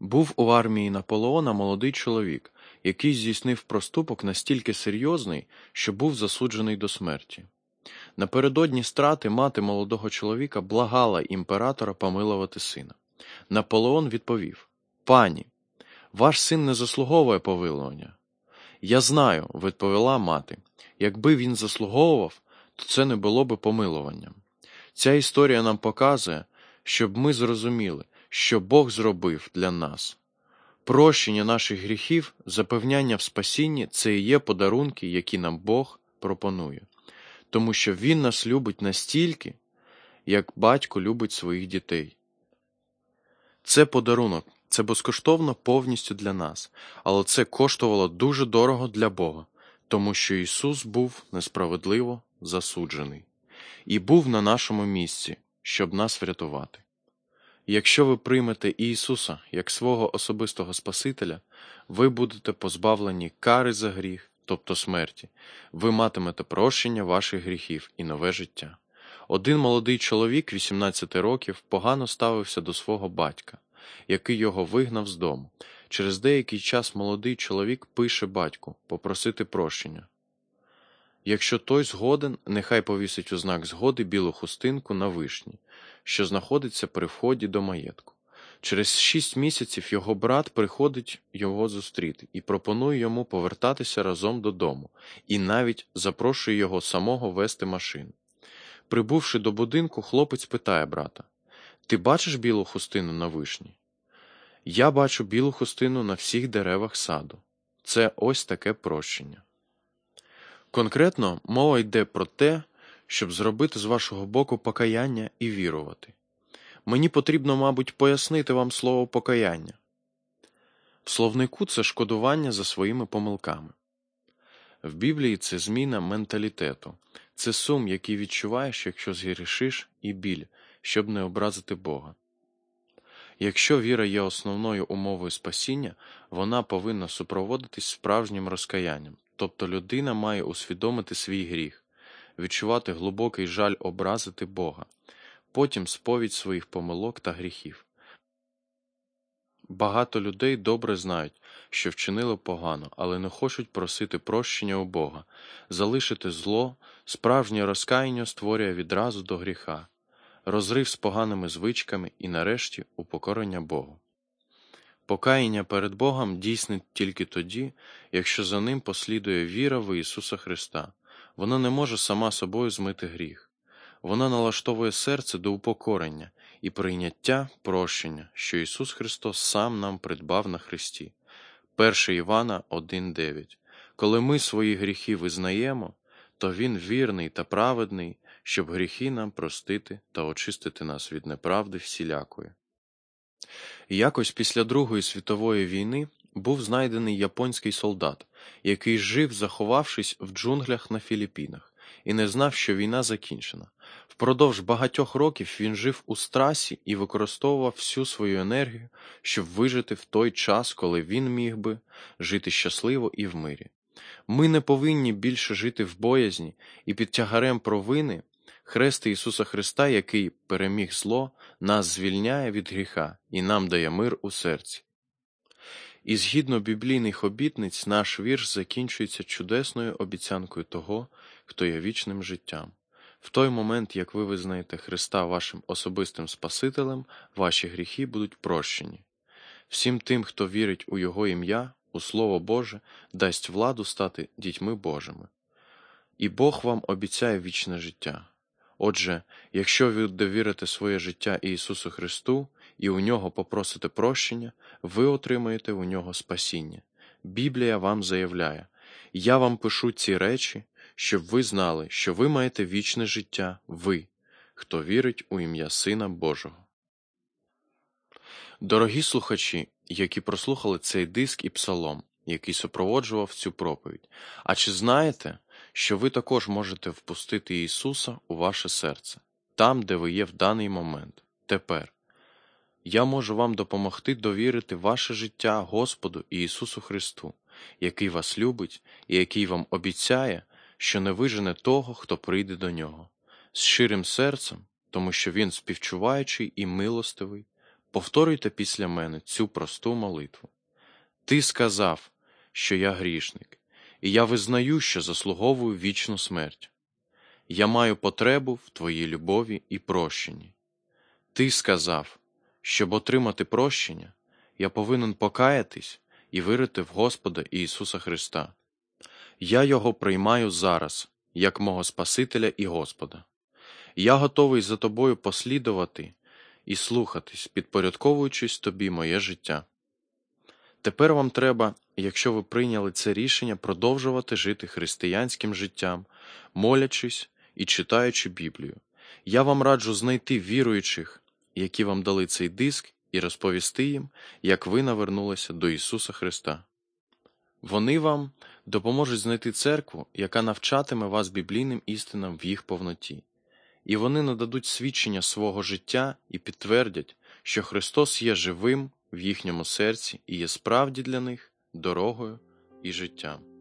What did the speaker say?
Був у армії Наполеона молодий чоловік, який здійснив проступок настільки серйозний, що був засуджений до смерті. Напередодні страти мати молодого чоловіка благала імператора помилувати сина. Наполеон відповів: «Пані, ваш син не заслуговує помилування». «Я знаю», – відповіла мати, – «якби він заслуговував, то це не було би помилуванням». Ця історія нам показує, щоб ми зрозуміли, що Бог зробив для нас. Прощення наших гріхів, запевняння в спасінні – це і є подарунки, які нам Бог пропонує. Тому що Він нас любить настільки, як батько любить своїх дітей. Це подарунок, це безкоштовно повністю для нас, але це коштувало дуже дорого для Бога, тому що Ісус був несправедливо засуджений і був на нашому місці, щоб нас врятувати. Якщо ви приймете Ісуса як свого особистого Спасителя, ви будете позбавлені кари за гріх, тобто смерті. Ви матимете прощення ваших гріхів і нове життя. Один молодий чоловік 18 років погано ставився до свого батька, який його вигнав з дому. Через деякий час молодий чоловік пише батьку попросити прощення. Якщо той згоден, нехай повісить у знак згоди білу хустинку на вишні, що знаходиться при вході до маєтку. Через 6 місяців його брат приходить його зустріти і пропонує йому повертатися разом додому, і навіть запрошує його самого вести машину. Прибувши до будинку, хлопець питає брата: «Ти бачиш білу хустину на вишні?» «Я бачу білу хустину на всіх деревах саду». Це ось таке прощення. Конкретно мова йде про те, щоб зробити з вашого боку покаяння і вірувати. Мені потрібно, мабуть, пояснити вам слово «покаяння». В словнику це шкодування за своїми помилками. В Біблії це зміна менталітету. Це сум, який відчуваєш, якщо згрішиш, і біль, щоб не образити Бога. Якщо віра є основною умовою спасіння, вона повинна супроводитись справжнім розкаянням. Тобто людина має усвідомити свій гріх, відчувати глибокий жаль образити Бога, потім сповідь своїх помилок та гріхів. Багато людей добре знають, що вчинили погано, але не хочуть просити прощення у Бога. Залишити зло, справжнє розкаяння створює відразу до гріха, розрив з поганими звичками і, нарешті, упокорення Богу. Покаяння перед Богом дійсне тільки тоді, якщо за ним послідує віра в Ісуса Христа. Вона не може сама собою змити гріх. Вона налаштовує серце до упокорення і прийняття прощення, що Ісус Христос сам нам придбав на Христі. 1 Івана 1:9. Коли ми свої гріхи визнаємо, то Він вірний та праведний, щоб гріхи нам простити та очистити нас від неправди всілякої. Якось після Другої світової війни був знайдений японський солдат, який жив, заховавшись в джунглях на Філіппінах, і не знав, що війна закінчена. Впродовж багатьох років він жив у стресі і використовував всю свою енергію, щоб вижити в той час, коли він міг би жити щасливо і в мирі. Ми не повинні більше жити в боязні і під тягарем провини. Хрест Ісуса Христа, який переміг зло, нас звільняє від гріха і нам дає мир у серці. І згідно біблійних обітниць, наш вірш закінчується чудесною обіцянкою того, хто є вічним життям. В той момент, як ви визнаєте Христа вашим особистим Спасителем, ваші гріхи будуть прощені. Всім тим, хто вірить у Його ім'я, у Слово Боже, дасть владу стати дітьми Божими. І Бог вам обіцяє вічне життя. Отже, якщо ви довірите своє життя Ісусу Христу і у Нього попросите прощення, ви отримаєте у Нього спасіння. Біблія вам заявляє: «Я вам пишу ці речі, щоб ви знали, що ви маєте вічне життя, ви, хто вірить у ім'я Сина Божого». Дорогі слухачі, які прослухали цей диск і псалом, який супроводжував цю проповідь, а чи знаєте, що ви також можете впустити Ісуса у ваше серце, там, де ви є в даний момент, тепер? Я можу вам допомогти довірити ваше життя Господу Ісусу Христу, який вас любить і який вам обіцяє, що не вижене того, хто прийде до Нього. З щирим серцем, тому що Він співчуваючий і милостивий, Повторюйте після мене цю просту молитву. Ти сказав, що я грішник, і я визнаю, що заслуговую вічну смерть. Я маю потребу в Твоїй любові і прощенні. Ти сказав, щоб отримати прощення, я повинен покаятись і вірити в Господа Ісуса Христа. Я Його приймаю зараз, як мого Спасителя і Господа. Я готовий за Тобою послідувати і слухатись, підпорядковуючись Тобі моє життя. Тепер вам треба, якщо ви прийняли це рішення, продовжувати жити християнським життям, молячись і читаючи Біблію. Я вам раджу знайти віруючих, які вам дали цей диск, і розповісти їм, як ви навернулися до Ісуса Христа. Вони вам допоможуть знайти церкву, яка навчатиме вас біблійним істинам в їх повноті. І вони нададуть свідчення свого життя і підтвердять, що Христос є живим в їхньому серці і є справді для них дорогою і життям.